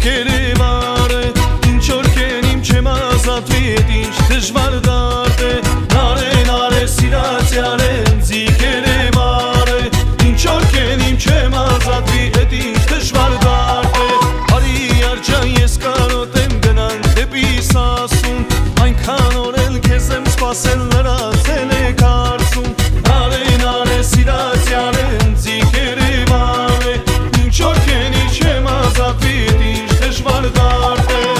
երևար է Ինչ որ կենիմ չեմ ազատվի էդ ինչ դժվար դարդ է Նարե սիրած յարեմ ձիք երևար է Ինչ որ կենիմ չեմ ազատվի էդ ինչ դժվար դարդ է Արի արջան ես կարոտ եմ գնանք դեպի Սասուն Այնքան օրել քեզ եմ սպասել լրացել է կարծում Նարե սիրած յարեմ ձիք երևար է Ինչ որ կենի չեմ ազատվի էդ ինչ դժվար դարդ է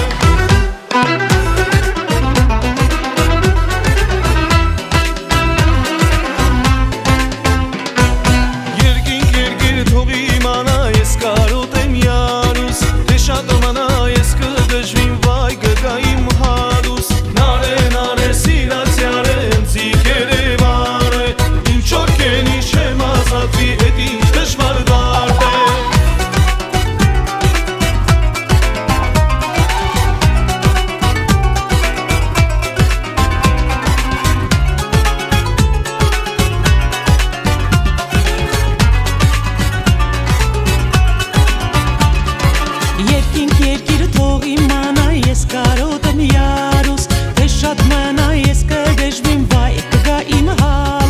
Թող իմանա ես կարոտ եմ յարուս Դե շատ մանա ես կդժվիմ վայ կգա իմ հարուս Նարե սիրած յարեմ ձիք երևար է Ինչ որ կենի չեմ ազատվի էդ ինչ դժվար դարդ է Երկիր թող իմանա ես կարոտ եմ յարուս Դե շատ մանա ես կդժվիմ վայ կգա իմ հարուս